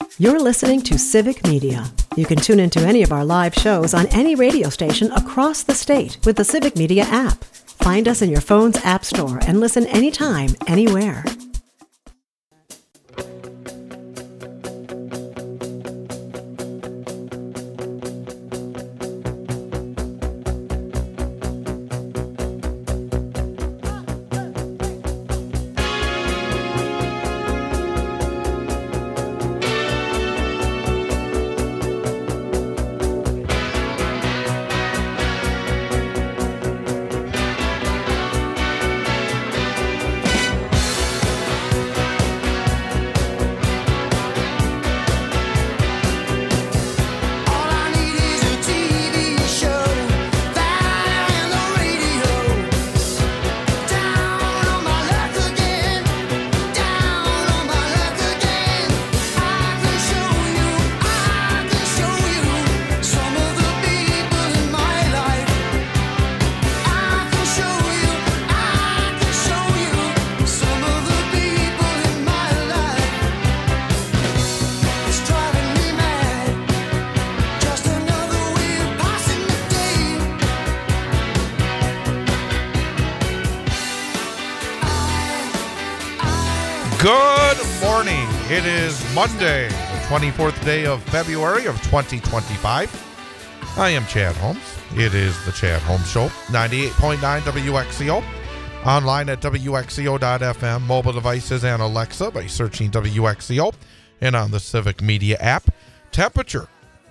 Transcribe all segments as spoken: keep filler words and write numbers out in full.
You're listening to Civic Media. You can tune into any of our live shows on any radio station across the state with the Civic Media app. Find us in your phone's app store and listen anytime, anywhere. It is Monday, the twenty-fourth day of February of twenty twenty-five. I am Chad Holmes. It is the Chad Holmes Show, ninety-eight point nine W X C O. Online at W X C O dot F M, mobile devices and Alexa by searching W X C O, and on the Civic Media app. Temperature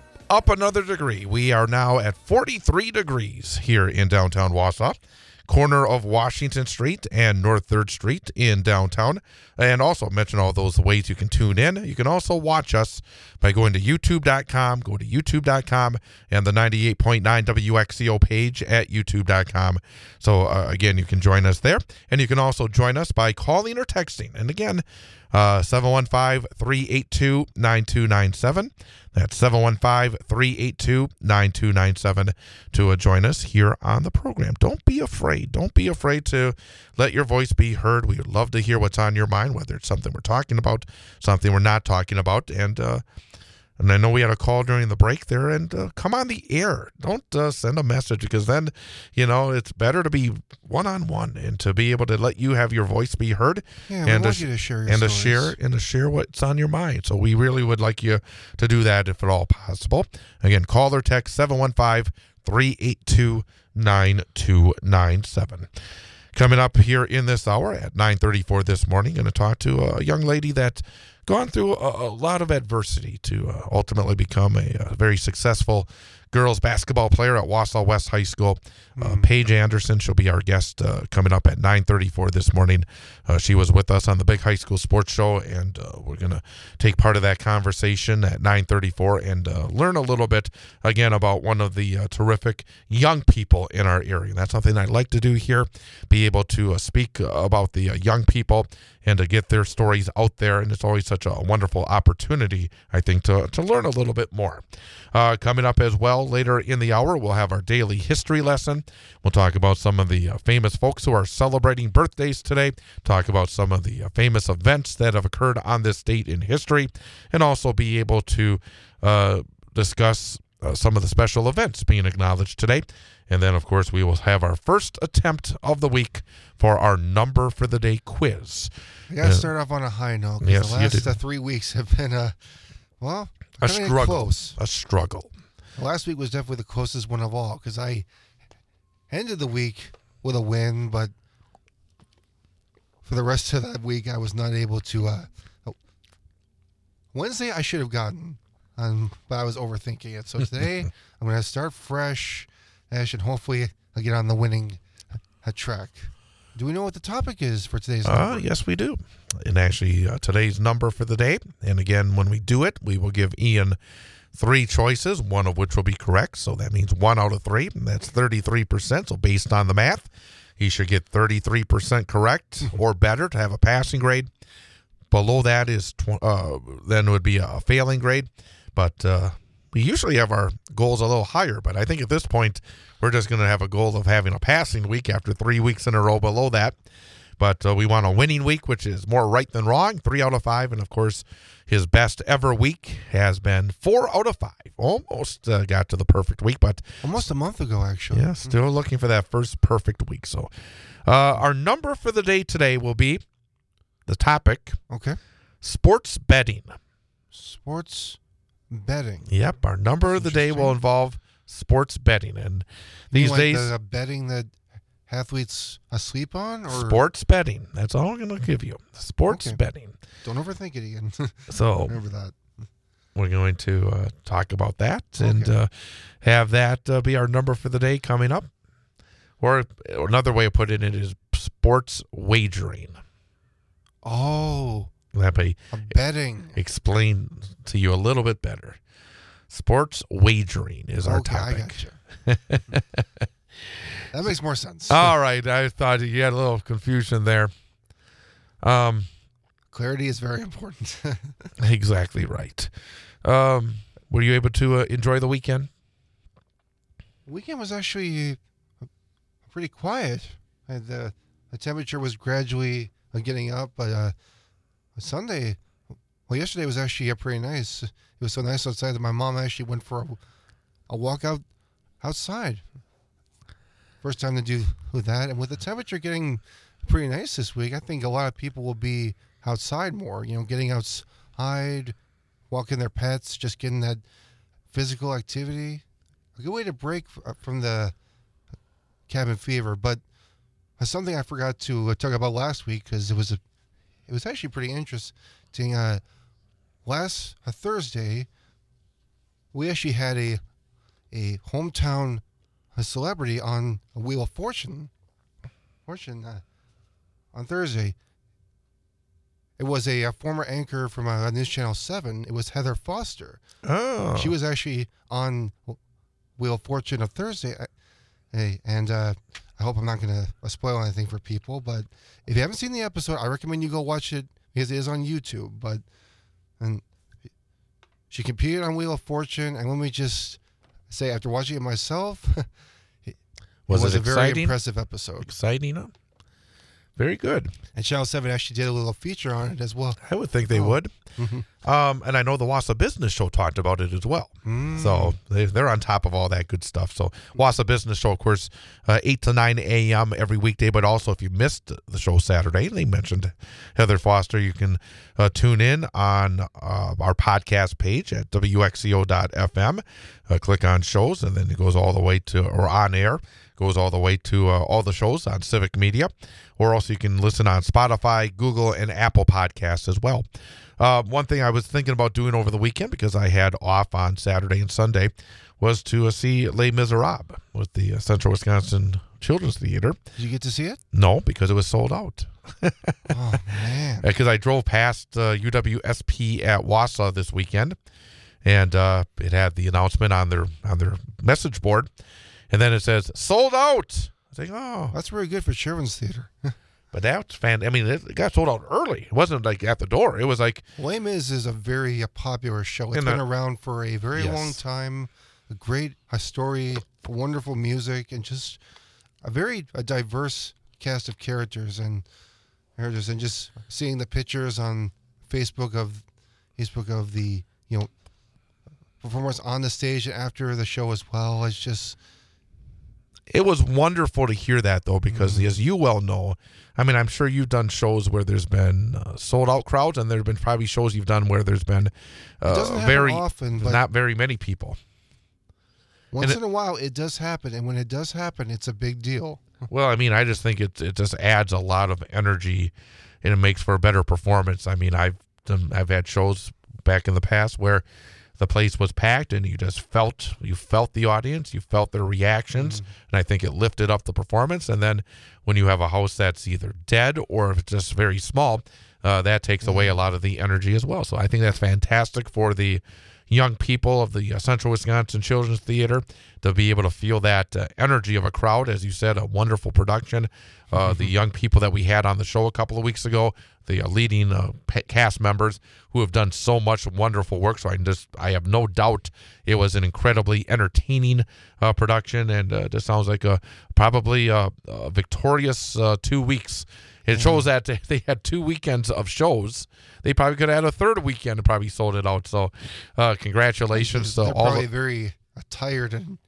up another degree. We are now at forty-three degrees here in downtown Wausau, corner of Washington Street and North third Street in downtown. And also mention all those ways you can tune in. You can also watch us by going to YouTube dot com. Go to YouTube dot com and the ninety-eight point nine W X C O page at YouTube dot com. So, uh, again, you can join us there. And you can also join us by calling or texting. And, again, uh, seven one five, three eight two, nine two nine seven. That's seven one five, three eight two, nine two nine seven to uh, join us here on the program. Don't be afraid. Don't be afraid to let your voice be heard. We would love to hear what's on your mind, whether it's something we're talking about, something we're not talking about. And uh, and I know we had a call during the break there, and uh, come on the air. Don't uh, send a message, because then, you know, it's better to be one-on-one and to be able to let you have your voice be heard. Yeah, we and want to, you to share your and stories. to share and to share what's on your mind. So we really would like you to do that if at all possible. Again, call or text seven one five, three eight two, nine two nine seven. Coming up here in this hour at nine thirty-four this morning, going to talk to a young lady that's gone through a, a lot of adversity to uh, ultimately become a, a very successful girls basketball player at Wausau West High School. Uh, Mm. Paige Anderson, she'll be our guest uh, coming up at nine thirty-four this morning. Uh, she was with us on the Big High School Sports Show, and uh, we're going to take part of that conversation at nine thirty-four and uh, learn a little bit, again, about one of the uh, terrific young people in our area. That's something I'd like to do here, be able to uh, speak about the uh, young people and to get their stories out there, and it's always such a wonderful opportunity, I think, to, to learn a little bit more. Uh, coming up as well later in the hour, we'll have our daily history lesson. We'll talk about some of the uh, famous folks who are celebrating birthdays today, talk about some of the uh, famous events that have occurred on this date in history, and also be able to uh, discuss uh, some of the special events being acknowledged today. And then, of course, we will have our first attempt of the week for our number for the day quiz. I got to Uh, start off on a high note, because yes, the you last did. uh, three weeks have been, uh, well, A kinda struggle. close. A struggle. Last week was definitely the closest one of all, because I ended the week with a win, but for the rest of that week, I was not able to. Uh, oh, Wednesday, I should have gotten, um, but I was overthinking it. So today, I'm going to start fresh, and I should hopefully get on the winning uh, track. Do we know what the topic is for today's Uh, number? yes, we do. And actually, uh, today's number for the day, and again, when we do it, we will give Ian three choices, one of which will be correct. So that means one out of three, and that's thirty-three percent. So based on the math, he should get thirty-three percent correct or better to have a passing grade. Below that is tw- uh, then it would be a failing grade. But uh, we usually have our goals a little higher, but I think at this point, we're just going to have a goal of having a passing week after three weeks in a row below that. But uh, we want a winning week, which is more right than wrong, three out of five. And, of course, His best ever week has been four out of five. Almost uh, got to the perfect week, but Almost a month ago, actually. yeah, still looking for that first perfect week. So uh, our number for the day today will be the topic, Okay. sports betting. Sports betting. Yep, our number of the day will involve sports betting. And these like days, the betting that athletes asleep on? Or sports betting. That's all I'm going to give you. Sports Okay. betting. Don't overthink it, Ian. So Remember that. we're going to uh, talk about that and Okay. uh, have that uh, be our number for the day coming up. Or another way of putting it is sports wagering. Oh, That may a betting. explain to you a little bit better. Sports wagering is our Okay, I topic. gotcha. That makes more sense. All right. I thought you had a little confusion there. Um, Clarity is very important. exactly right. Um, were you able to uh, enjoy the weekend? Weekend was actually uh, pretty quiet. And the, the temperature was gradually uh, getting up, but uh, Sunday, well, yesterday was actually uh, pretty nice. It was so nice outside that my mom actually went for a, a walk out outside. First time to do that, and with the temperature getting pretty nice this week, I think a lot of people will be outside more. You know, getting outside, walking their pets, just getting that physical activity. A good way to break f- from the cabin fever. But something I forgot to uh, talk about last week because it was a, it was actually pretty interesting. Uh, last uh, Thursday, we actually had a a hometown a celebrity on a Wheel of Fortune. Fortune uh, on Thursday. It was a, a former anchor from uh, News Channel seven. It was Heather Foster. Oh. She was actually on Wheel of Fortune on Thursday. I- Hey, and uh, I hope I'm not going to spoil anything for people, but if you haven't seen the episode, I recommend you go watch it because it is on YouTube. But and she competed on Wheel of Fortune, and let me just say, after watching it myself, it Was was it a very exciting? impressive episode. Exciting, huh? Very good. And Channel seven actually did a little feature on it as well. I would think they Oh. would. Mhm. Um, and I know the Wassa Business Show talked about it as well. Mm. So they, they're on top of all that good stuff. So Wassa Business Show, of course, uh, eight to nine a.m. every weekday. But also, if you missed the show Saturday, they mentioned Heather Foster, you can uh, tune in on uh, our podcast page at W X C O dot F M. Uh, click on shows, and then it goes all the way to, or on air, goes all the way to uh, all the shows on Civic Media. Or also you can listen on Spotify, Google, and Apple Podcasts as well. Uh, one thing I was thinking about doing over the weekend, because I had off on Saturday and Sunday, was to uh, see Les Miserables with the uh, Central Wisconsin Children's Theater. Did you get to see it? No, because it was sold out. Oh, man. Because I drove past uh, U W S P at Wausau this weekend, and uh, it had the announcement on their on their message board, and then it says sold out. I was like, oh, That's very good for children's theater. but that's fan. I mean, it got sold out early. It wasn't like at the door. It was like, Les Mis is a very uh, popular show. It's And, been uh, around for a very yes. long time. A great a story, wonderful music, and just a very a diverse cast of characters and characters. And just seeing the pictures on Facebook of Facebook of the you know performers on the stage and after the show as well. It's just it was wonderful to hear that, though, because as you well know, I mean, I'm sure you've done shows where there's been uh, sold out crowds, and there have been probably shows you've done where there's been uh, it doesn't happen very often, but not very many people. once and in a while it does happen. And when it does happen, it's a big deal. Well, I mean, I just think it it just adds a lot of energy, and it makes for a better performance. I mean, I've done, I've had shows back in the past where the place was packed, and you just felt you felt the audience, you felt their reactions, and I think it lifted up the performance. And then when you have a house that's either dead or if it's just very small, uh, that takes away a lot of the energy as well. So I think that's fantastic for the young people of the uh, Central Wisconsin Children's Theater to be able to feel that uh, energy of a crowd. As you said, a wonderful production. Uh, the young people that we had on the show a couple of weeks ago, the uh, leading uh, pa- cast members who have done so much wonderful work. So I can just, I have no doubt it was an incredibly entertaining uh, production, and uh, just sounds like a probably a, a victorious uh, two weeks It shows that they had two weekends of shows. They probably could have had a third weekend and probably sold it out. So, uh, congratulations They're to all. probably The, very uh, tired and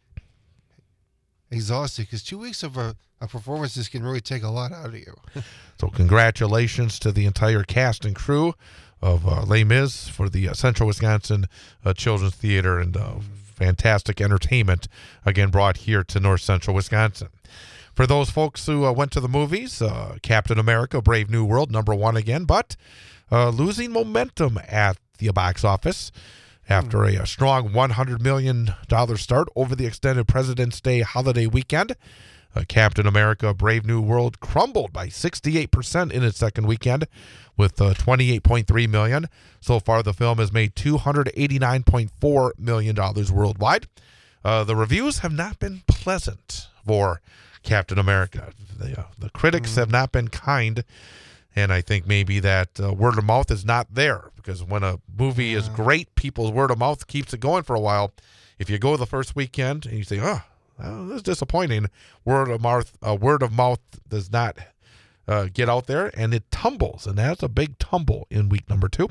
exhausted because two weeks of a, a performances can really take a lot out of you. so, congratulations to the entire cast and crew of uh, Les Mis for the uh, Central Wisconsin uh, Children's Theater and uh, fantastic entertainment again brought here to North Central Wisconsin. For those folks who uh, went to the movies, uh, Captain America, Brave New World, number one again, but uh, losing momentum at the box office after a, a strong one hundred million dollars start over the extended President's Day holiday weekend. Uh, Captain America, Brave New World crumbled by sixty-eight percent in its second weekend with uh, twenty-eight point three million dollars. So far, the film has made two hundred eighty-nine point four million dollars worldwide. Uh, the reviews have not been pleasant for Captain America. The, uh, the critics mm. have not been kind, and I think maybe that uh, word of mouth is not there because when a movie yeah. is great, people's word of mouth keeps it going for a while. If you go the first weekend and you say, oh, well, this is disappointing, word of mouth, uh, word of mouth does not uh, get out there, and it tumbles, and that's a big tumble in week number two.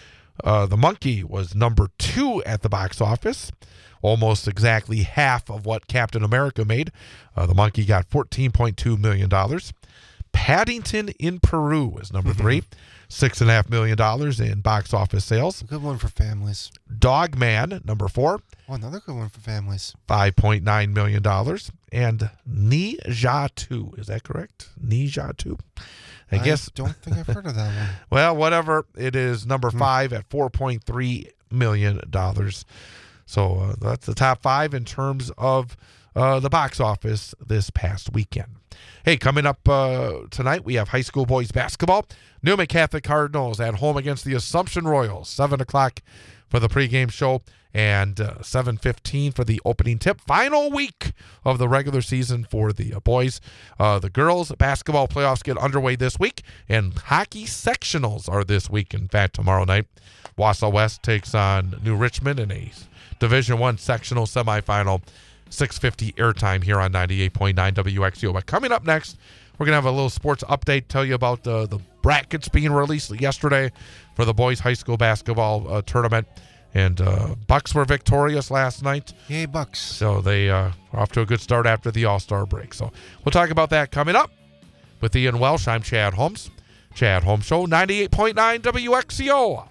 Uh, the Monkey was number two at the box office, almost exactly half of what Captain America made. Uh, the Monkey got fourteen point two million dollars. Paddington in Peru is number three, six point five million dollars in box office sales. A good one for families. Dog Man, number four. Oh, another good one for families. five point nine million dollars. And Ni Ja two, is that correct? Ni Ja two? I, I guess. don't think I've heard of that one. Well, whatever. It is number five at four point three million dollars. So uh, that's the top five in terms of uh, the box office this past weekend. Hey, coming up uh, tonight, we have high school boys basketball. Newman Catholic Cardinals at home against the Assumption Royals. seven o'clock for the pregame show and uh, seven fifteen for the opening tip. Final week of the regular season for the uh, boys. Uh, the girls' basketball playoffs get underway this week, and hockey sectionals are this week. In fact, tomorrow night, Wausau West takes on New Richmond in a Division One sectional semifinal. six fifty airtime here on ninety-eight point nine W X U O. But coming up next, we're going to have a little sports update, tell you about uh, the brackets being released yesterday for the boys high school basketball uh, tournament. And uh, Bucks were victorious last night. Yay, Bucks. So they uh, are off to a good start after the All-Star break. So we'll talk about that coming up with Ian Welsh. I'm Chad Holmes. Chad Holmes Show, ninety-eight point nine W X U O.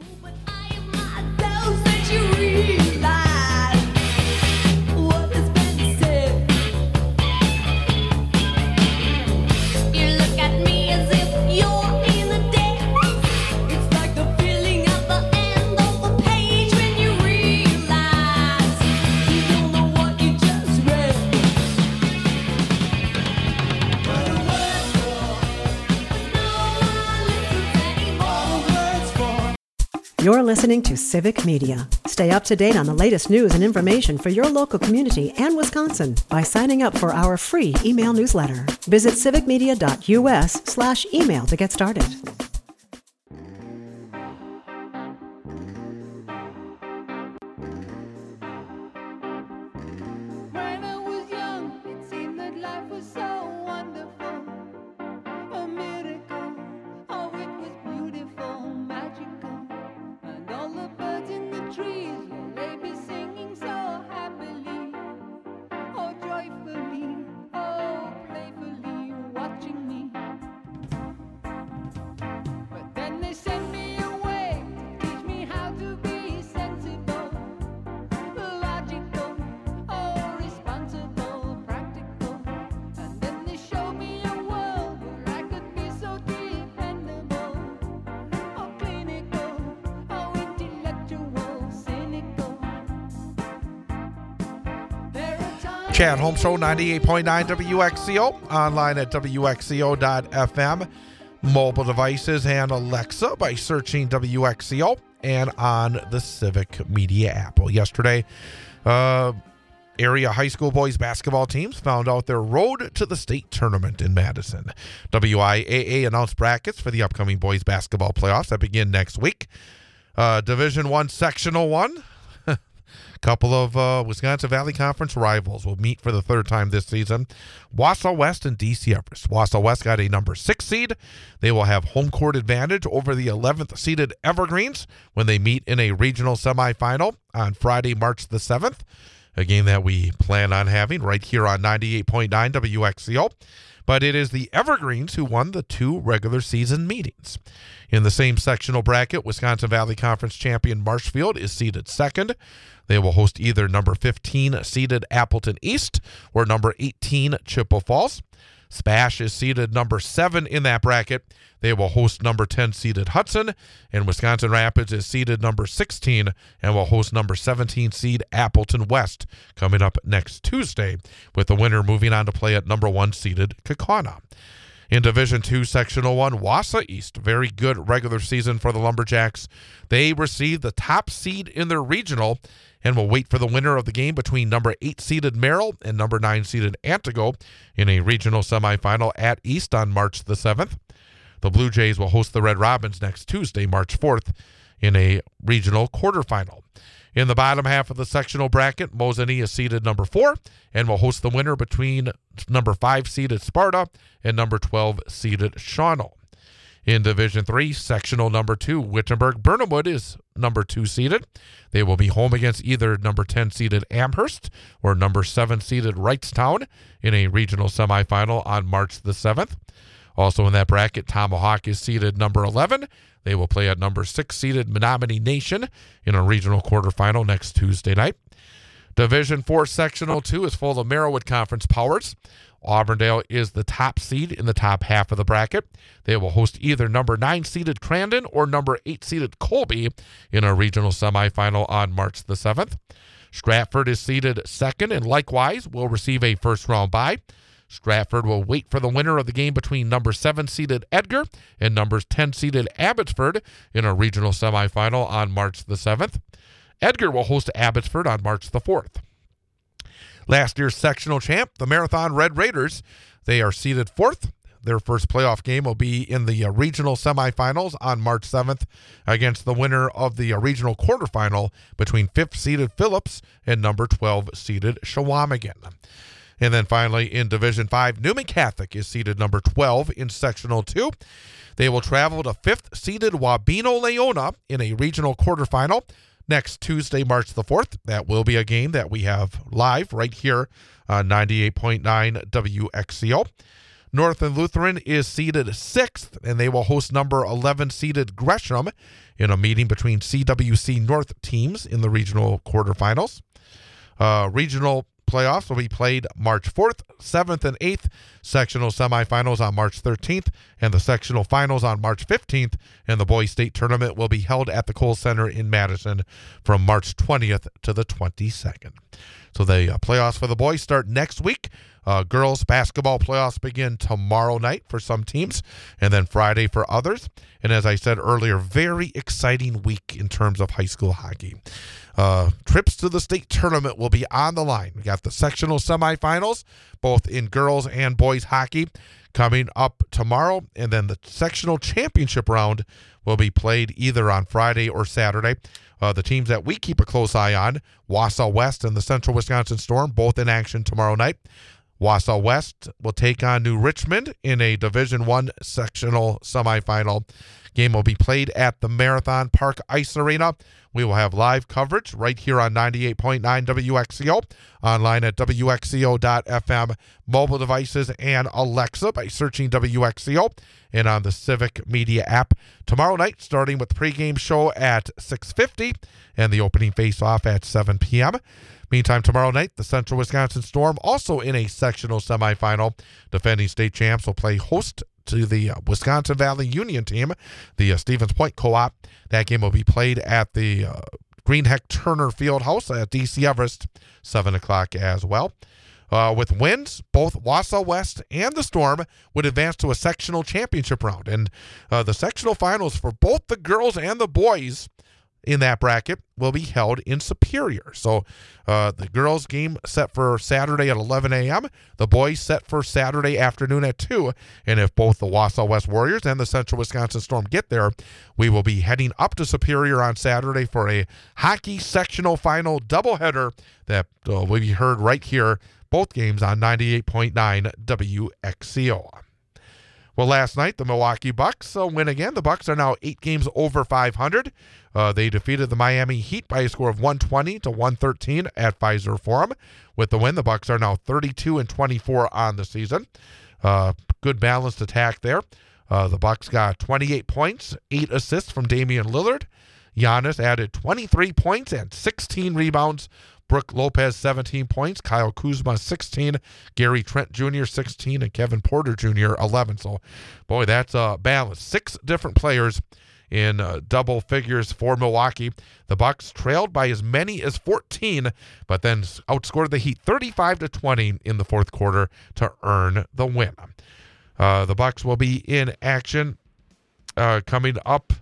You're listening to Civic Media. Stay up to date on the latest news and information for your local community and Wisconsin by signing up for our free email newsletter. Visit civicmedia.us slash email to get started. Chad Holmes Show, ninety-eight point nine W X U O, online at W X U O dot F M, mobile devices and Alexa by searching W X U O, and on the Civic Media app. Well, yesterday, uh, area high school boys basketball teams found out their road to the state tournament in Madison. W I A A announced brackets for the upcoming boys basketball playoffs that begin next week. Uh, Division One Sectional One. A couple of uh, Wisconsin Valley Conference rivals will meet for the third time this season. Wausau West and D C Everest. Wausau West got a number six seed. They will have home court advantage over the eleventh seeded Evergreens when they meet in a regional semifinal on Friday, March the seventh. A game that we plan on having right here on ninety-eight point nine W X C O. But it is the Evergreens who won the two regular season meetings. In the same sectional bracket, Wisconsin Valley Conference champion Marshfield is seeded second. They will host either number fifteen seeded Appleton East or number eighteen Chippewa Falls. Spash is seeded number seven in that bracket. They will host number ten seeded Hudson, and Wisconsin Rapids is seeded number sixteen and will host number seventeen seed Appleton West coming up next Tuesday, with the winner moving on to play at number one seeded Kaukauna. In Division two, Sectional one, Wausau East, very good regular season for the Lumberjacks. They received the top seed in their regional and will wait for the winner of the game between number eight seeded Merrill and number nine seeded Antigo in a regional semifinal at East on March the seventh. The Blue Jays will host the Red Robins next Tuesday, March fourth, in a regional quarterfinal. In the bottom half of the sectional bracket, Mosinee is seeded number four and will host the winner between number five seeded Sparta and number twelve seeded Shawano. In Division three, sectional number two, Wittenberg-Burnhamwood is number two seeded. They will be home against either number ten seeded Amherst or number seven seeded Wrightstown in a regional semifinal on March the seventh. Also in that bracket, Tomahawk is seeded number eleven. They will play at number six seeded Menominee Nation in a regional quarterfinal next Tuesday night. Division four Sectional two is full of Merriwood Conference powers. Auburndale is the top seed in the top half of the bracket. They will host either number nine seeded Crandon or number eight seeded Colby in a regional semifinal on March the seventh. Stratford is seeded second and likewise will receive a first round bye. Stratford will wait for the winner of the game between number seven seeded Edgar and number ten seeded Abbotsford in a regional semifinal on March the seventh. Edgar will host Abbotsford on March the fourth. Last year's sectional champ, the Marathon Red Raiders, they are seeded fourth. Their first playoff game will be in the uh, regional semifinals on March seventh against the winner of the uh, regional quarterfinal between fifth seeded Phillips and number twelve seeded Shawamigan. And then finally in Division five, Newman Catholic is seeded number twelve in Sectional two. They will travel to fifth seeded Wabeno Leona in a regional quarterfinal next Tuesday, March the fourth. That will be a game that we have live right here on ninety-eight point nine W X C O. Northern Lutheran is seeded sixth, and they will host number eleven seeded Gresham in a meeting between C W C North teams in the regional quarterfinals. Uh, regional playoffs will be played March fourth, seventh, and eighth. Sectional semifinals on March thirteenth, and the sectional finals on March fifteenth. And the boys' state tournament will be held at the Kohl Center in Madison from March twentieth to the twenty-second. So the uh, playoffs for the boys start next week. Uh, girls basketball playoffs begin tomorrow night for some teams, and then Friday for others. And as I said earlier, very exciting week in terms of high school hockey. Uh, trips to the state tournament will be on the line. We got the sectional semifinals, both in girls and boys hockey, coming up tomorrow, and then the sectional championship round will be played either on Friday or Saturday. Uh, the teams that we keep a close eye on, Wausau West and the Central Wisconsin Storm, both in action tomorrow night. Wausau West will take on New Richmond in a Division One sectional semifinal. Game will be played at the Marathon Park Ice Arena. We will have live coverage right here on ninety-eight point nine W X C O, online at W X C O dot F M, mobile devices, and Alexa by searching W X C O, and on the Civic Media app. Tomorrow night, starting with the pregame show at six fifty and the opening face-off at seven p.m. Meantime, tomorrow night, the Central Wisconsin Storm, also in a sectional semifinal. Defending state champs will play host to the uh, Wisconsin Valley Union team, the uh, Stevens Point Co-op. That game will be played at the uh, Greenheck Turner Fieldhouse at D C Everest, seven o'clock as well. Uh, with wins, both Wausau West and the Storm would advance to a sectional championship round. And uh, the sectional finals for both the girls and the boys in that bracket will be held in Superior. So uh, the girls' game set for Saturday at eleven a.m., the boys set for Saturday afternoon at two. And if both the Wausau West Warriors and the Central Wisconsin Storm get there, we will be heading up to Superior on Saturday for a hockey sectional final doubleheader that uh, will be heard right here, both games on ninety-eight point nine W X C O. Well, last night, the Milwaukee Bucks uh, win again. The Bucks are now eight games over five hundred. Uh, they defeated the Miami Heat by a score of one twenty to one thirteen at Pfizer Forum. With the win, the Bucks are now thirty-two and twenty-four on the season. Uh, good balanced attack there. Uh, the Bucks got twenty-eight points, eight assists from Damian Lillard. Giannis added twenty-three points and sixteen rebounds. Brook Lopez, seventeen points. Kyle Kuzma, sixteen. Gary Trent Junior, sixteen. And Kevin Porter Junior, eleven. So, boy, that's a balance. Six different players in uh, double figures for Milwaukee. The Bucks trailed by as many as fourteen, but then outscored the Heat thirty-five to twenty in the fourth quarter to earn the win. Uh, the Bucks will be in action uh, coming up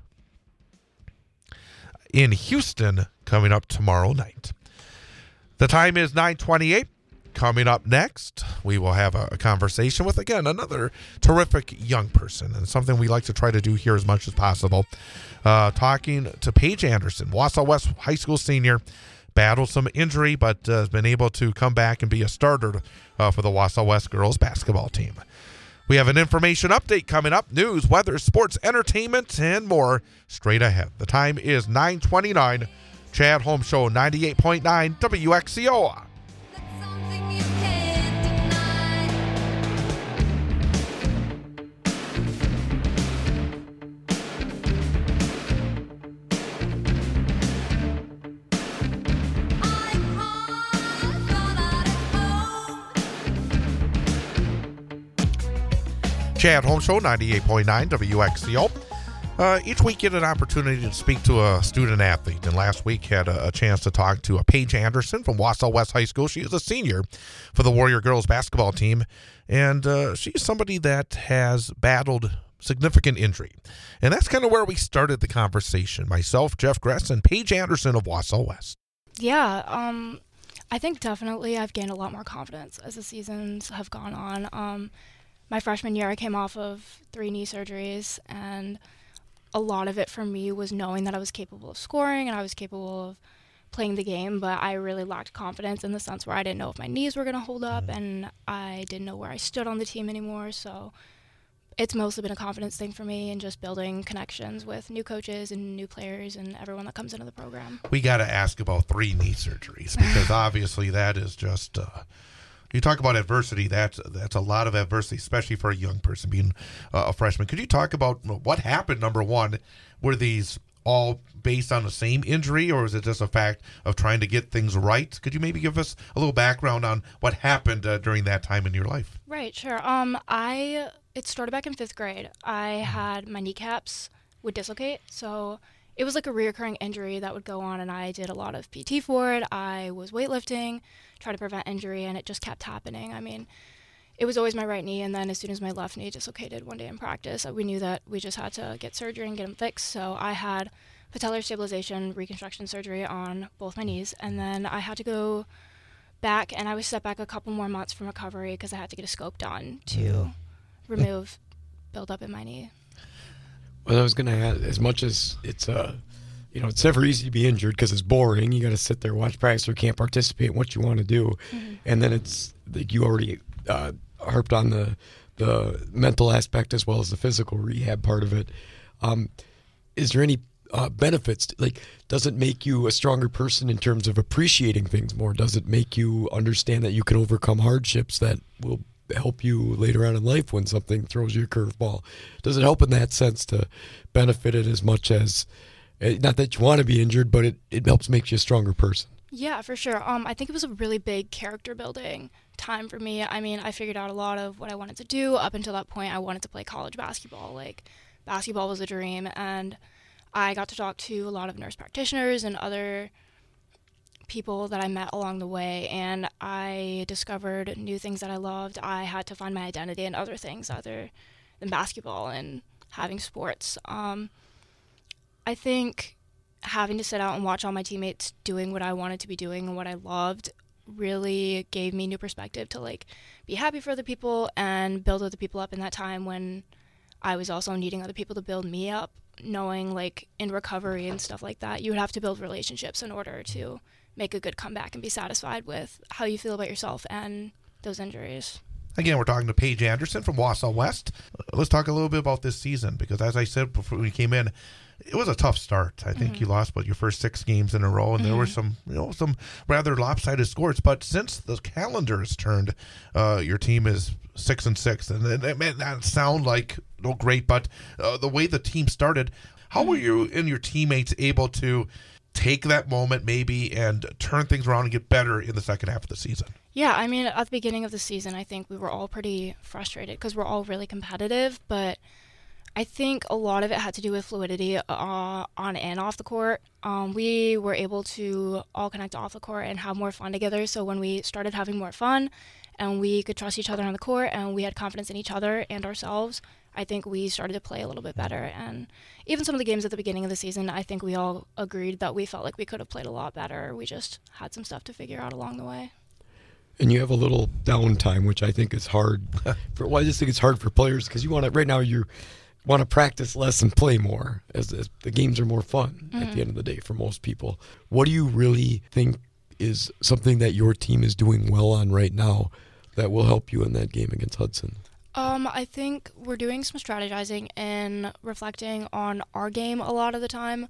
in Houston coming up tomorrow night. The time is nine twenty-eight. Coming up next, we will have a, a conversation with, again, another terrific young person, and something we like to try to do here as much as possible. Uh, talking to Paige Anderson, Wausau West High School senior, battled some injury, but uh, has been able to come back and be a starter uh, for the Wausau West girls basketball team. We have an information update coming up, news, weather, sports, entertainment, and more straight ahead. The time is nine twenty-nine. Chad Holmes Show, ninety-eight point nine W X C O. Chad Holmes Show, ninety-eight point nine W X C O. Uh, each week get an opportunity to speak to a student athlete, and last week had a, a chance to talk to a Paige Anderson from Wausau West High School. She is a senior for the Warrior girls basketball team, and uh, she's somebody that has battled significant injury. And that's kind of where we started the conversation. Myself, Jeff Gress, and Paige Anderson of Wausau West. Yeah, um, I think definitely I've gained a lot more confidence as the seasons have gone on. Um, my freshman year, I came off of three knee surgeries, and a lot of it for me was knowing that I was capable of scoring and I was capable of playing the game, but I really lacked confidence in the sense where I didn't know if my knees were going to hold up, and I didn't know where I stood on the team anymore. So it's mostly been a confidence thing for me, and just building connections with new coaches and new players and everyone that comes into the program. We got to ask about three knee surgeries, because obviously that is just uh, you talk about adversity. That's that's a lot of adversity, especially for a young person being uh, a freshman. Could you talk about what happened? Number one, were these all based on the same injury, or is it just a fact of trying to get things right? Could you maybe give us a little background on what happened uh, during that time in your life? Right, sure. Um, I it started back in fifth grade. I had my kneecaps would dislocate, so it was like a reoccurring injury that would go on, and I did a lot of P T for it. I was weightlifting, trying to prevent injury, and it just kept happening. I mean, it was always my right knee, and then as soon as my left knee dislocated one day in practice, we knew that we just had to get surgery and get them fixed. So I had patellar stabilization reconstruction surgery on both my knees, and then I had to go back, and I was set back a couple more months from recovery because I had to get a scope done to remove buildup in my knee. Well, I was going to add, as much as it's, uh, you know, it's never easy to be injured because it's boring. You got to sit there, watch practice, or can't participate in what you want to do. Mm-hmm. And then it's like you already uh, harped on the the mental aspect as well as the physical rehab part of it. Um, is there any uh, benefits? To, like, does it make you a stronger person in terms of appreciating things more? Does it make you understand that you can overcome hardships that will help you later on in life when something throws you a curveball? Does it help in that sense to benefit it as much as, not that you want to be injured, but it, it helps make you a stronger person? Yeah, for sure. Um, I think it was a really big character building time for me. I mean, I figured out a lot of what I wanted to do. Up until that point, I wanted to play college basketball. Like, basketball was a dream, and I got to talk to a lot of nurse practitioners and other people that I met along the way, and I discovered new things that I loved. I had to find my identity in other things other than basketball and having sports. Um, I think having to sit out and watch all my teammates doing what I wanted to be doing and what I loved really gave me new perspective to like be happy for other people and build other people up in that time when I was also needing other people to build me up, knowing like in recovery and stuff like that, you would have to build relationships in order to make a good comeback and be satisfied with how you feel about yourself and those injuries. Again, we're talking to Paige Anderson from Wausau West. Let's talk a little bit about this season, because as I said before we came in, it was a tough start. I think mm-hmm. you lost but your first six games in a row, and mm-hmm. there were some, you know, some rather lopsided scores. But since the calendar has turned, uh, your team is six and six, and it may not sound like no great, but uh, the way the team started, how mm-hmm. were you and your teammates able to take that moment maybe and turn things around and get better in the second half of the season? Yeah, I mean, at the beginning of the season, I think we were all pretty frustrated because we're all really competitive, but I think a lot of it had to do with fluidity uh, on and off the court. Um, we were able to all connect off the court and have more fun together, so when we started having more fun and we could trust each other on the court and we had confidence in each other and ourselves, I think we started to play a little bit better. And even some of the games at the beginning of the season, I think we all agreed that we felt like we could have played a lot better. We just had some stuff to figure out along the way. And you have a little downtime, which I think is hard. For, well, I just think it's hard for players because you want to, right now you want to practice less and play more as, as the games are more fun mm-hmm. at the end of the day for most people. What do you really think is something that your team is doing well on right now that will help you in that game against Hudson? Um, I think we're doing some strategizing and reflecting on our game a lot of the time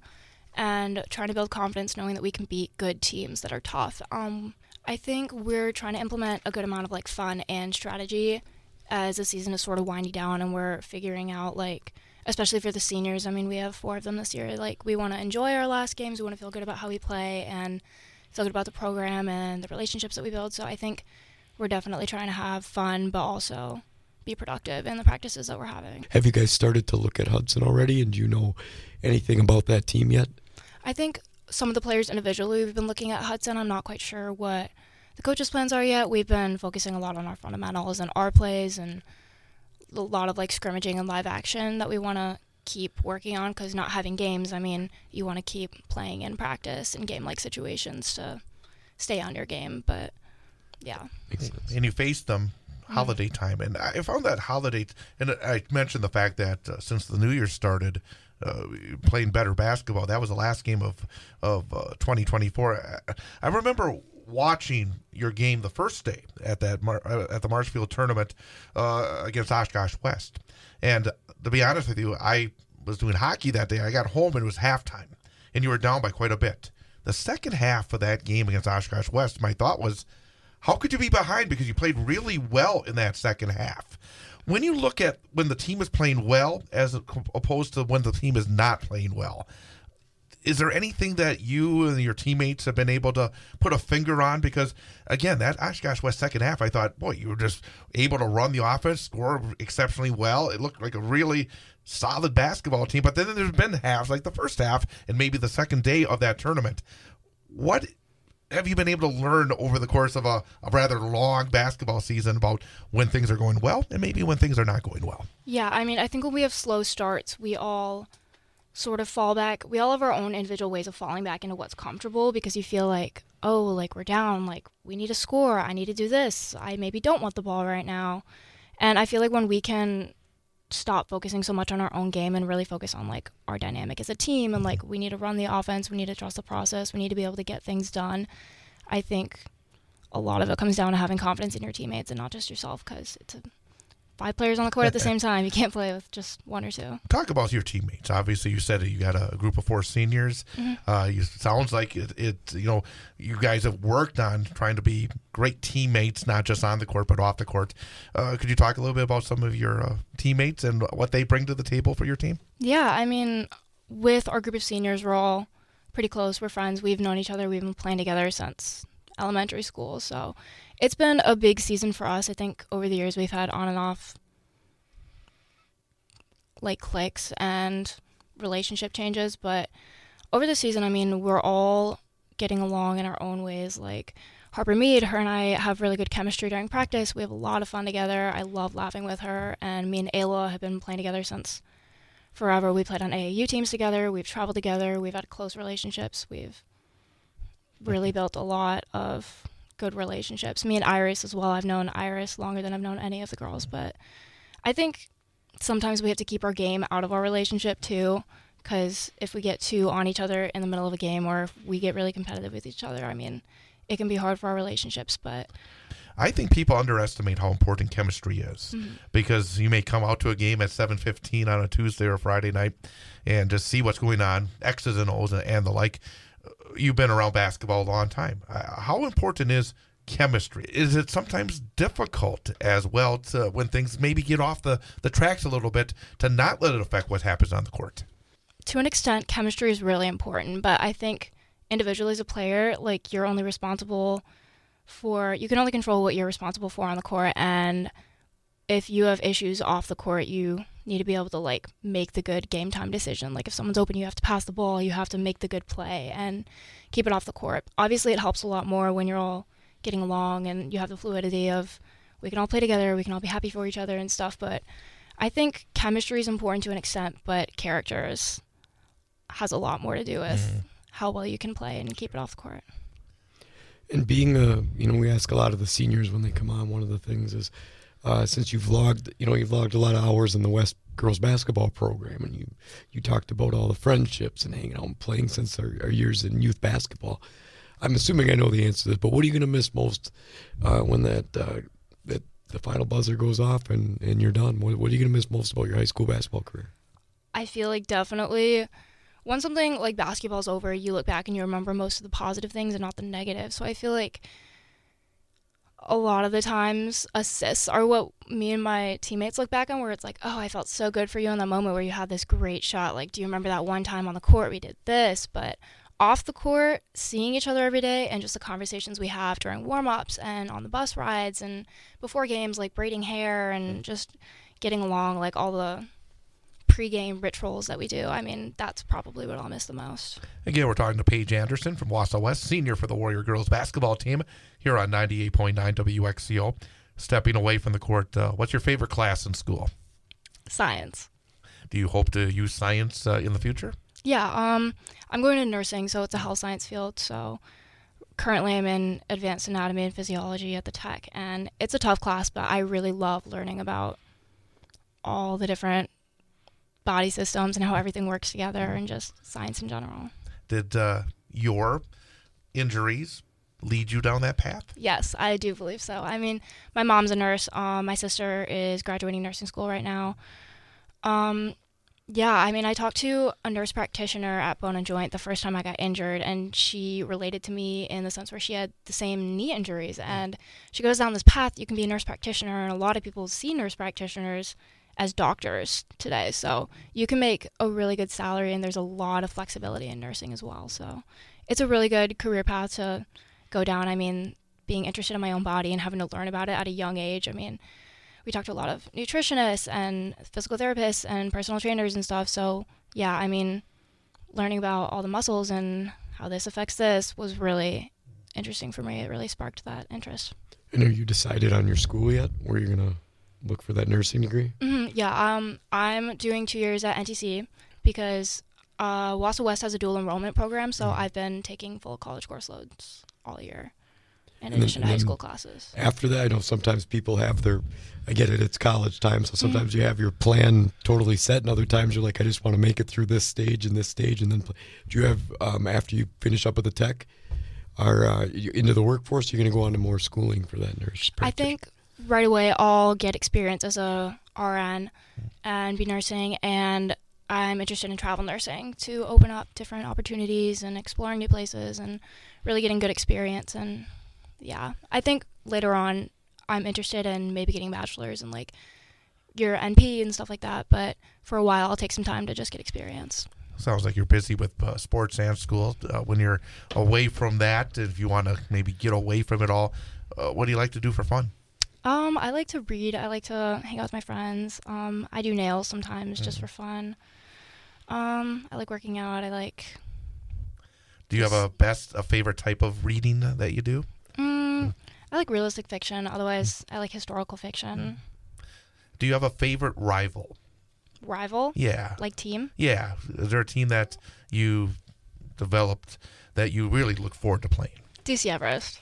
and trying to build confidence knowing that we can beat good teams that are tough. Um, I think we're trying to implement a good amount of like fun and strategy as the season is sort of winding down and we're figuring out like, especially for the seniors, I mean, we have four of them this year, like we want to enjoy our last games, we want to feel good about how we play and feel good about the program and the relationships that we build. So I think we're definitely trying to have fun, but also be productive in the practices that we're having. Have you guys started to look at Hudson already, and do you know anything about that team yet? I think some of the players individually, we've been looking at Hudson. I'm not quite sure what the coaches' plans are yet. We've been focusing a lot on our fundamentals and our plays and a lot of like scrimmaging and live action that we want to keep working on, because not having games, I mean, you want to keep playing in practice in game-like situations to stay on your game, but yeah. And you faced them holiday time, and I found that holiday, and I mentioned the fact that uh, since the new year started, uh, playing better basketball. That was the last game of of uh, twenty twenty-four. I, I remember watching your game the first day at that Mar- at the Marshfield tournament uh, against Oshkosh West, and to be honest with you, I was doing hockey that day. I got home and it was halftime, and you were down by quite a bit. The second half of that game against Oshkosh West, my thought was, how could you be behind? Because you played really well in that second half. When you look at when the team is playing well as opposed to when the team is not playing well, is there anything that you and your teammates have been able to put a finger on? Because, again, that Oshkosh West second half, I thought, boy, you were just able to run the offense, score exceptionally well. It looked like a really solid basketball team. But then there's been halves, like the first half and maybe the second day of that tournament. What have you been able to learn over the course of a, a rather long basketball season about when things are going well and maybe when things are not going well? Yeah, I mean, I think when we have slow starts, we all sort of fall back. We all have our own individual ways of falling back into what's comfortable because you feel like, oh, like we're down, like we need to score, I need to do this, I maybe don't want the ball right now. And I feel like when we can stop focusing so much on our own game and really focus on like our dynamic as a team and like we need to run the offense, we need to trust the process, we need to be able to get things done. I think a lot of it comes down to having confidence in your teammates and not just yourself, because it's a, five players on the court at the same time. You can't play with just one or two. Talk about your teammates. Obviously, you said you got a group of four seniors. Mm-hmm. Uh, you sounds like it, it. You know, you guys have worked on trying to be great teammates, not just on the court but off the court. Uh, could you talk a little bit about some of your uh, teammates and what they bring to the table for your team? Yeah, I mean, with our group of seniors, we're all pretty close. We're friends. We've known each other. We've been playing together since elementary school. So it's been a big season for us. I think over the years we've had on and off like clicks and relationship changes, but over the season, I mean, we're all getting along in our own ways. Like Harper Mead, her and I have really good chemistry during practice. We have a lot of fun together. I love laughing with her, and me and Ayla have been playing together since forever. We played on A A U teams together. We've traveled together. We've had close relationships. We've really built a lot of good relationships. Me and Iris as well. I've known Iris longer than I've known any of the girls, but I think sometimes we have to keep our game out of our relationship too, because if we get too on each other in the middle of a game, or if we get really competitive with each other, I mean, it can be hard for our relationships. But I think people underestimate how important chemistry is, mm-hmm. because you may come out to a game at seven fifteen on a Tuesday or Friday night and just see what's going on, X's and O's and the like. You've been around basketball a long time. Uh, how important is chemistry? Is it sometimes difficult as well to, when things maybe get off the, the tracks a little bit, to not let it affect what happens on the court? To an extent, chemistry is really important, but I think individually as a player, like, you're only responsible for, you can only control what you're responsible for on the court, and if you have issues off the court, you need to be able to, like, make the good game time decision. Like, if someone's open, you have to pass the ball, you have to make the good play and keep it off the court. Obviously, it helps a lot more when you're all getting along and you have the fluidity of, we can all play together, we can all be happy for each other and stuff, but I think chemistry is important to an extent, but characters has a lot more to do with mm. how well you can play and keep it off the court. And being a, you know, we ask a lot of the seniors when they come on, one of the things is, uh, since you've logged, you know, you've logged a lot of hours in the West girls basketball program, and you, you talked about all the friendships and hanging out and playing since our, our years in youth basketball. I'm assuming I know the answer to this, but what are you going to miss most uh, when that uh, that the final buzzer goes off and, and you're done? What, what are you going to miss most about your high school basketball career? I feel like definitely when something like basketball's over, you look back and you remember most of the positive things and not the negative. So I feel like a lot of the times assists are what me and my teammates look back on, where it's like, oh, I felt so good for you in that moment where you had this great shot. Like, do you remember that one time on the court we did this? But off the court, seeing each other every day and just the conversations we have during warm-ups and on the bus rides and before games, like braiding hair and just getting along, like all the pre-game rituals that we do. I mean, that's probably what I'll miss the most. Again, we're talking to Paige Anderson from Wausau West, senior for the Warrior girls basketball team here on ninety-eight point nine W X C O. Stepping away from the court, uh, what's your favorite class in school? Science. Do you hope to use science uh, in the future? Yeah, um, I'm going to nursing, so it's a health science field. So currently I'm in advanced anatomy and physiology at the Tech, and it's a tough class, but I really love learning about all the different body systems and how everything works together and just science in general. Did uh, your injuries lead you down that path? Yes, I do believe so. I mean, my mom's a nurse. Um, my sister is graduating nursing school right now. Um, yeah, I mean, I talked to a nurse practitioner at Bone and Joint the first time I got injured, and she related to me in the sense where she had the same knee injuries. And she goes down this path, you can be a nurse practitioner, and a lot of people see nurse practitioners as doctors today. So you can make a really good salary, and there's a lot of flexibility in nursing as well. So it's a really good career path to go down. I mean, being interested in my own body and having to learn about it at a young age. I mean, we talked to a lot of nutritionists and physical therapists and personal trainers and stuff. So yeah, I mean, learning about all the muscles and how this affects this was really interesting for me. It really sparked that interest. And have you decided on your school yet, where you're going to look for that nursing degree? Mm-hmm, yeah, um, I'm doing two years at N T C because uh, Wausau West has a dual enrollment program, so mm-hmm. I've been taking full college course loads all year in and addition then, to high school classes. After that, I know sometimes people have their, I get it, it's college time, so sometimes mm-hmm. you have your plan totally set, and other times you're like, I just want to make it through this stage and this stage, and then play. Do you have, um, after you finish up at the Tech, are uh, you into the workforce, you're going to go on to more schooling for that nurse? I think right away I'll get experience as a R N and be nursing, and I'm interested in travel nursing to open up different opportunities and exploring new places and really getting good experience. And yeah, I think later on I'm interested in maybe getting bachelor's and like your N P and stuff like that, but for a while I'll take some time to just get experience. Sounds like you're busy with uh, sports and school. Uh, when you're away from that, if you want to maybe get away from it all, uh, what do you like to do for fun? Um, I like to read. I like to hang out with my friends. Um, I do nails sometimes mm. just for fun. Um, I like working out. I like. Do you have a best, a favorite type of reading that you do? Mm, mm. I like realistic fiction. Otherwise, mm. I like historical fiction. Mm. Do you have a favorite rival rival, Yeah. like team. Yeah. Is there a team that you developed that you really look forward to playing? D C Everest.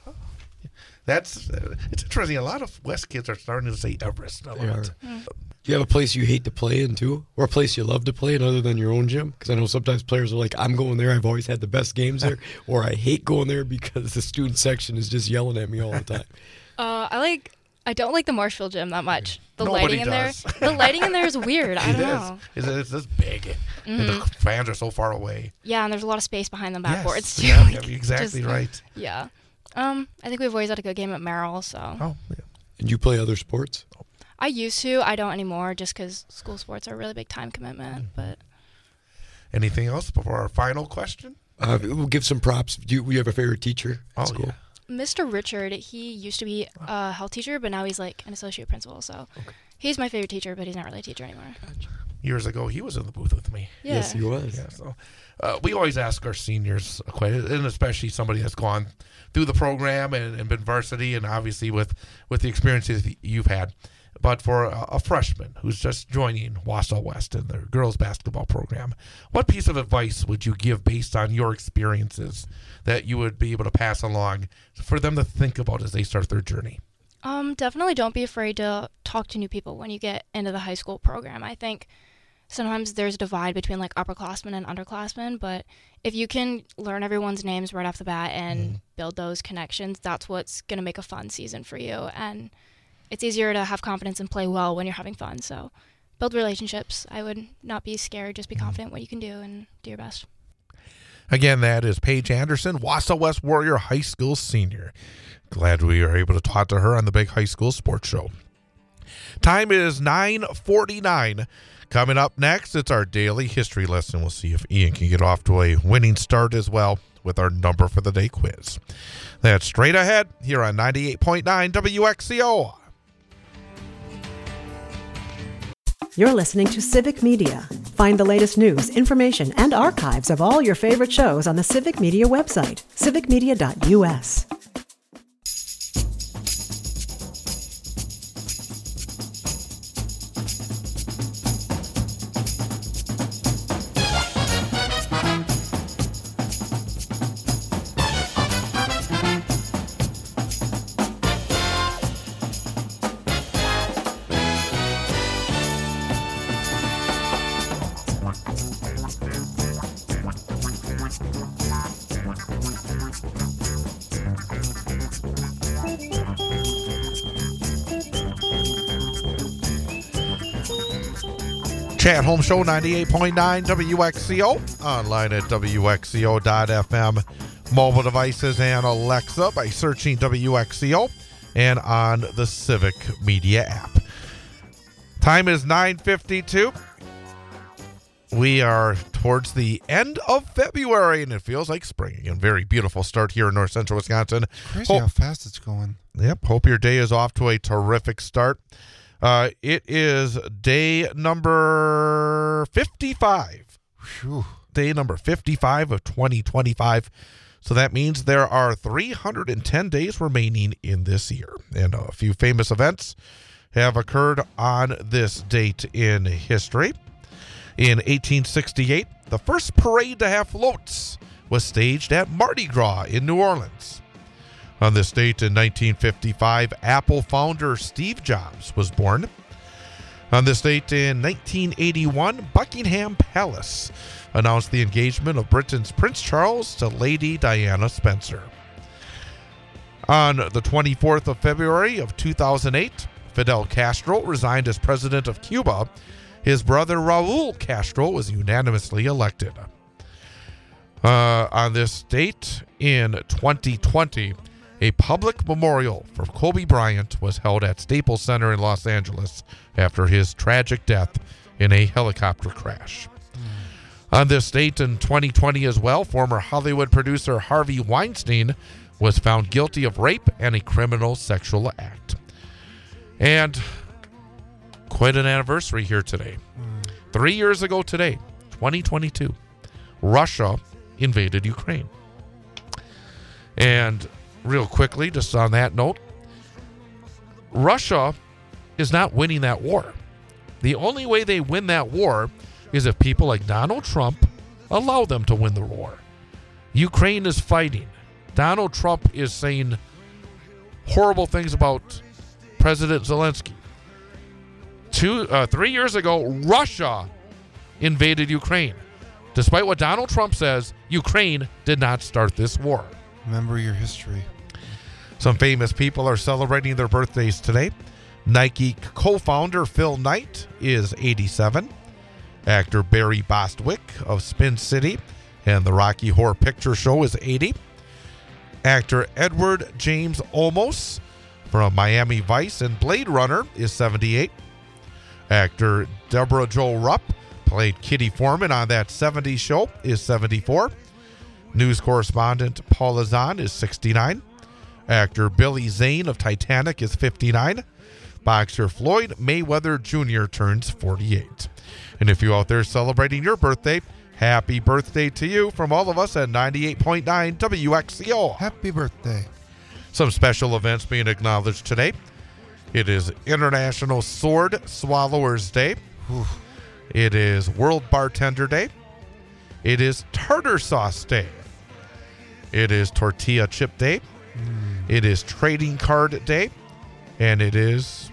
That's uh, it's interesting. A lot of West kids are starting to say Everest a They are. lot. Mm. Do you have a place you hate to play in too, or a place you love to play in other than your own gym? Because I know sometimes players are like, "I'm going there. I've always had the best games there," or "I hate going there because the student section is just yelling at me all the time." Uh, I like. I don't like the Marshfield gym that much. The Nobody lighting in does. there. The lighting in there is weird. I It don't is. know. It's, it's this big, and the Mhm. fans are so far away. Yeah, and there's a lot of space behind the Yes. backboards too. Yeah, like, yeah, exactly just- right. Yeah. Um, I think we've always had a good game at Merrill, so Oh, yeah. And you play other sports? I used to. I don't anymore, just because school sports are a really big time commitment. But Anything else before our final question? Uh, we'll give some props. Do you, we have a favorite teacher at Oh, school? yeah. Mister Richard, he used to be a health teacher, but now he's like an associate principal. So he's my favorite teacher, but he's not really a teacher anymore. Years ago, he was in the booth with me. Yeah. Yes, he was. Yeah, so uh, we always ask our seniors a question, and especially somebody that's gone through the program and, and been varsity, and obviously with, with the experiences you've had. But for a, a freshman who's just joining Wausau West in their girls basketball program, what piece of advice would you give based on your experiences that you would be able to pass along for them to think about as they start their journey? Um, definitely don't be afraid to talk to new people when you get into the high school program. I think sometimes there's a divide between like upperclassmen and underclassmen, but if you can learn everyone's names right off the bat and Mm-hmm. build those connections, that's what's going to make a fun season for you. And it's easier to have confidence and play well when you're having fun. So build relationships. I would not be scared. Just be confident what you can do and do your best. Again, that is Paige Anderson, Wausau West Warrior High School senior. Glad we are able to talk to her on the Big High School Sports Show. Time is nine forty-nine. Coming up next, it's our daily history lesson. We'll see if Ian can get off to a winning start as well with our number for the day quiz. That's straight ahead here on ninety-eight point nine W X C O. You're listening to Civic Media. Find the latest news, information, and archives of all your favorite shows on the Civic Media website, civic media dot U S. Chat Home Show ninety-eight point nine W X C O, online at W X C O dot F M, mobile devices and Alexa by searching W X C O, and on the Civic Media app. Time is nine fifty-two. We are towards the end of February, and it feels like spring again. Very beautiful start here in north central Wisconsin. Crazy Hope- how fast it's going. Yep. Hope your day is off to a terrific start. Uh, it is day number fifty-five. Whew. Day number fifty-five of twenty twenty-five. So that means there are three hundred ten days remaining in this year. And a few famous events have occurred on this date in history. In eighteen sixty-eight, the first parade to have floats was staged at Mardi Gras in New Orleans. On this date in nineteen fifty-five, Apple founder Steve Jobs was born. On this date in nineteen eighty-one, Buckingham Palace announced the engagement of Britain's Prince Charles to Lady Diana Spencer. On the twenty-fourth of February of two thousand eight, Fidel Castro resigned as president of Cuba. His brother Raul Castro was unanimously elected. Uh, on this date in twenty twenty, a public memorial for Kobe Bryant was held at Staples Center in Los Angeles after his tragic death in a helicopter crash. Mm. On this date in twenty twenty as well, former Hollywood producer Harvey Weinstein was found guilty of rape and a criminal sexual act. And quite an anniversary here today. Mm. Three years ago today, twenty twenty-two, Russia invaded Ukraine. And real quickly, just on that note, Russia is not winning that war. The only way they win that war is if people like Donald Trump allow them to win the war. Ukraine is fighting. Donald Trump is saying horrible things about President Zelensky. Two, uh, three years ago, Russia invaded Ukraine. Despite what Donald Trump says, Ukraine did not start this war. Remember your history. Some famous people are celebrating their birthdays today. Nike co-founder Phil Knight is eighty-seven. Actor Barry Bostwick of Spin City and the Rocky Horror Picture Show is eighty. Actor Edward James Olmos from Miami Vice and Blade Runner is seventy-eight. Actor Deborah Jo Rupp played Kitty Foreman on That seventies Show is seventy-four. News correspondent Paula Zahn is sixty-nine. Actor Billy Zane of Titanic is fifty-nine. Boxer Floyd Mayweather Junior turns forty-eight. And if you out there celebrating your birthday, happy birthday to you from all of us at ninety-eight point nine W X C O. Happy birthday. Some special events being acknowledged today. It is International Sword Swallowers Day. Whew. It is World Bartender Day. It is Tartar Sauce Day. It is Tortilla Chip Day. Mm. It is Trading Card Day. And it is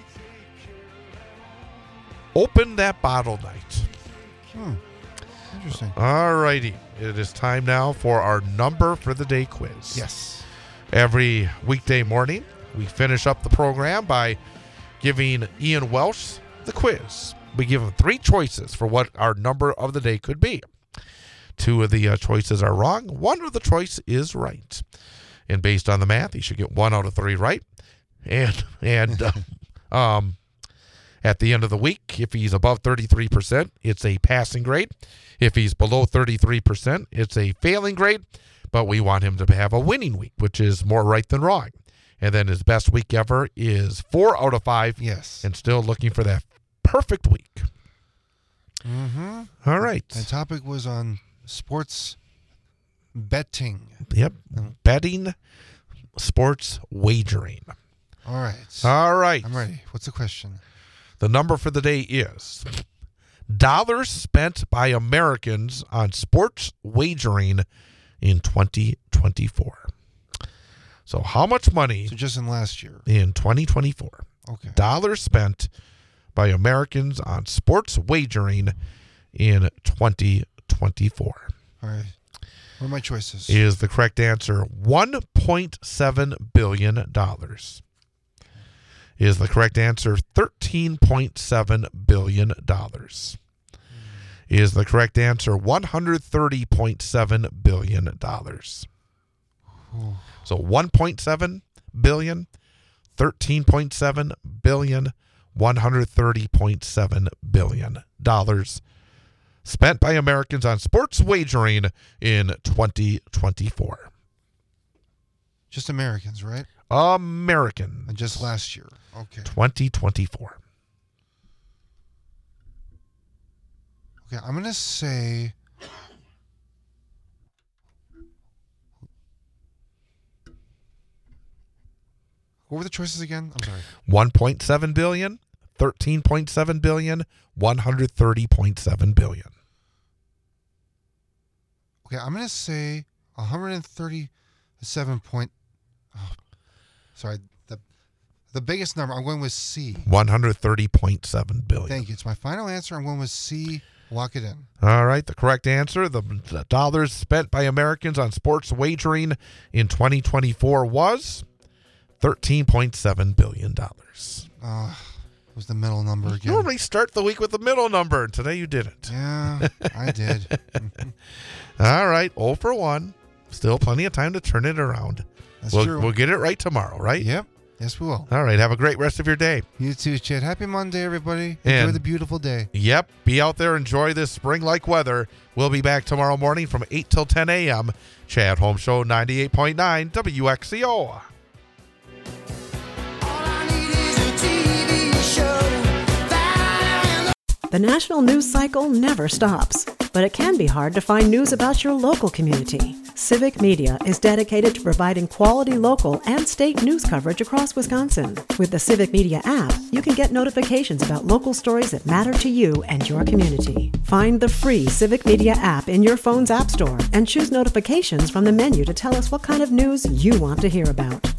Open That Bottle Night. Hmm. Interesting. All righty. It is time now for our number for the day quiz. Yes. Every weekday morning, we finish up the program by giving Ian Welsh the quiz. We give him three choices for what our number of the day could be. Two of the uh, choices are wrong. One of the choice is right. And based on the math, he should get one out of three right. And and uh, um, at the end of the week, if he's above thirty-three percent, it's a passing grade. If he's below thirty-three percent, it's a failing grade. But we want him to have a winning week, which is more right than wrong. And then his best week ever is four out of five. Yes. And still looking for that perfect week. Mm-hmm. All right. The topic was on sports betting. Yep. Betting, sports wagering. All right. All right. I'm ready. What's the question? The number for the day is dollars spent by Americans on sports wagering in twenty twenty-four. So how much money So just in last year. in twenty twenty-four? Okay. Dollars spent by Americans on sports wagering in twenty twenty-four. All right. What are my choices? Is the correct answer one point seven billion dollars? Is the correct answer thirteen point seven billion dollars? Is the correct answer one hundred thirty point seven billion dollars? So one point seven billion dollars, thirteen point seven billion dollars, one hundred thirty point seven billion dollars spent by Americans on sports wagering in twenty twenty-four. Just Americans, right? American. And just last year. Okay. twenty twenty-four. Okay, I'm going to say what were the choices again? I'm sorry. one point seven billion dollars, thirteen point seven billion dollars, one hundred thirty point seven billion dollars. Okay, I'm going to say one hundred thirty-seven point oh, sorry, the the biggest number. I'm going with C. one hundred thirty point seven billion dollars. Thank you. It's my final answer. I'm going with C. Lock it in. All right, the correct answer, the, the dollars spent by Americans on sports wagering in twenty twenty-four was thirteen point seven billion dollars. Uh, it was the middle number You again. normally start the week with the middle number, and today you didn't. Yeah, I did. All right, zero for one. Still plenty of time to turn it around. That's we'll, true. We'll get it right tomorrow, right? Yep. Yes, we will. All right, have a great rest of your day. You too, Chad. Happy Monday, everybody. And- Enjoy the beautiful day. Yep, be out there, enjoy this spring-like weather. We'll be back tomorrow morning from eight till ten a.m. Chad Holmes Show, ninety-eight point nine W X C O. The national news cycle never stops. but it can be hard to find news about your local community. Civic Media is dedicated to providing quality local and state news coverage across Wisconsin. With the Civic Media app, you can get notifications about local stories that matter to you and your community. Find the free Civic Media app in your phone's app store and choose notifications from the menu to tell us what kind of news you want to hear about.